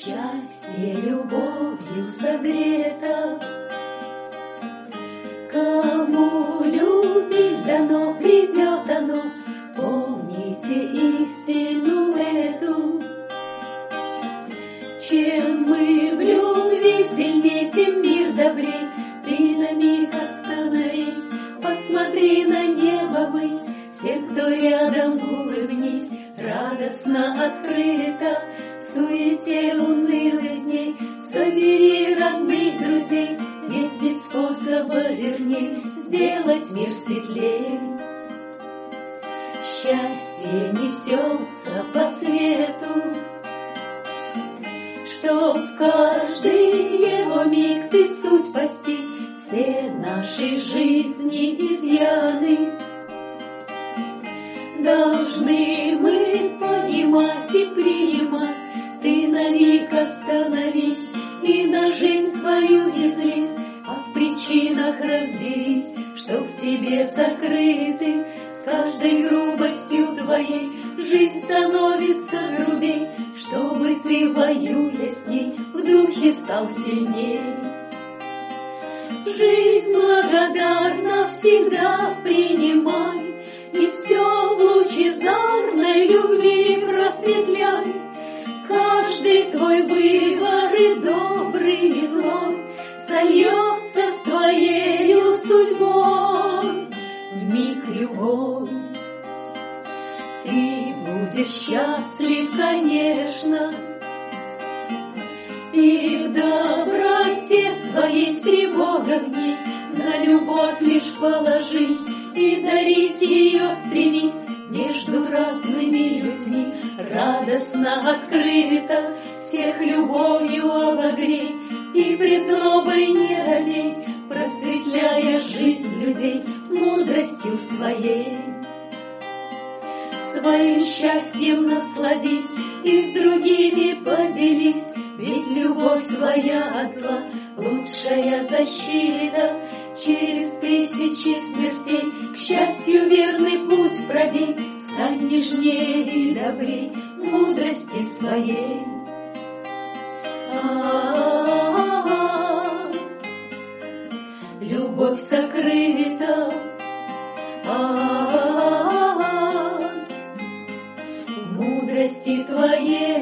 Счастье любовью согрето, кому любить дано, придет оно. Помните истину эту. Чем мы в любви сильней, тем мир добрей. Ты на миг остановись, посмотри на небо ввысь. Всем, кто рядом, улыбнись, радостно открыто. В суете унылых дней собери родных друзей. Нет способа верней сделать мир светлей. Счастье несется по свету, чтоб в каждый его миг ты суть постиг. Все наши жизни изъяны должны мы понимать и принимать. Ты на миг остановись и на жизнь свою не злись, а в причинах разберись, что в тебе закрыты. С каждой грубостью твоей жизнь становится грубей, чтобы ты, воюя с ней, в духе стал сильней. Жизнь благодарна всегда принимай, и все в лучезарной любви просветляй. Каждый твой выбор, и добрый, и злой, сольется с твоею судьбой в миг любовь. Ты будешь счастлив, конечно, и в доброте своей, в тревогах дней на любовь лишь положись и дарить ее стремись. Между разными людьми радостно открыто, всех любовью обогрей и пред злобой не робей, просветляя жизнь людей мудростью своей. Своим счастьем насладись и с другими поделись, ведь любовь твоя от зла лучшая защита. Через тысячи смертей к счастью верный путь пробей, стань нежнее и добрей мудрости своей. Любовь сокрыта, в мудрости твоей.